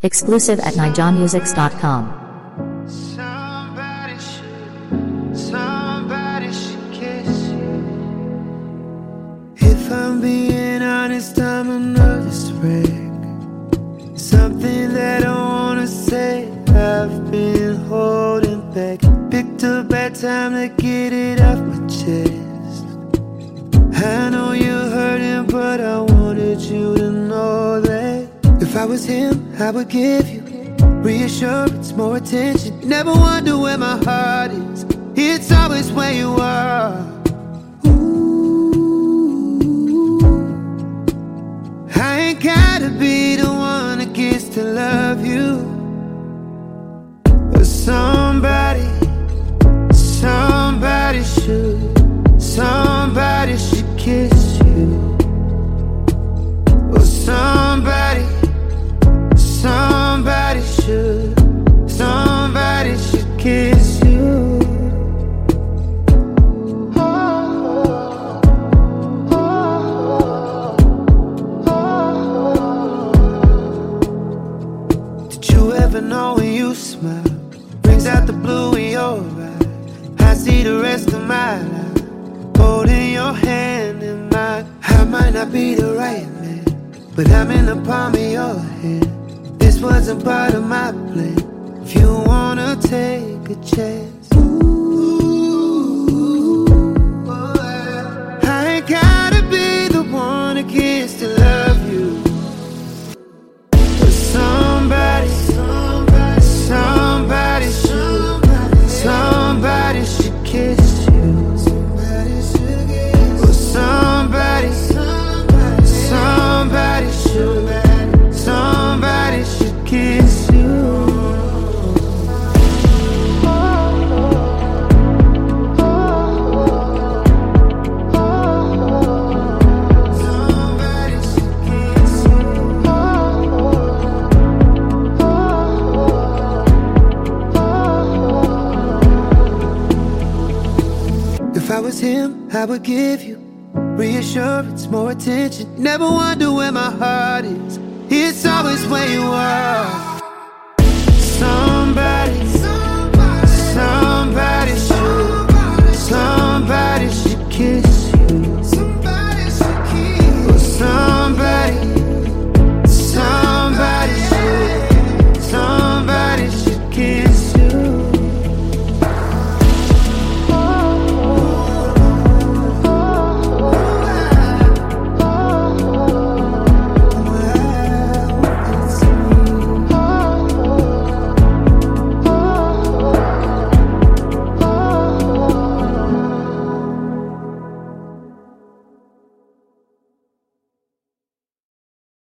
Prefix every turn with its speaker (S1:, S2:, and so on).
S1: Exclusive at nijamusics.com.
S2: Somebody should kiss you. If I'm being honest, I'm a nervous wreck. Something that I wanna say, I've been holding back. Picked a bad time to get it off my chest. I know you're hurting, but I wanted you to know that if I was him, I would give you reassurance, more attention. Never wonder where my heart is. It's always where you are. Ooh, I ain't gotta be the one that gets to love you, but somebody should kiss you. Or somebody should kiss you. Did you ever know when you smile brings out the blue in your eyes? I see the rest of my life holding your hand in mine. I might not be the right man, but I'm in the palm of your hand. This wasn't part of my plan. If you wanna take a chance, ooh, I ain't gotta be the one that gets to love you, but somebody should kiss you. Or somebody should kiss you. If I was him, I would give you reassurance, more attention. Never wonder where my heart is. It's always where you are.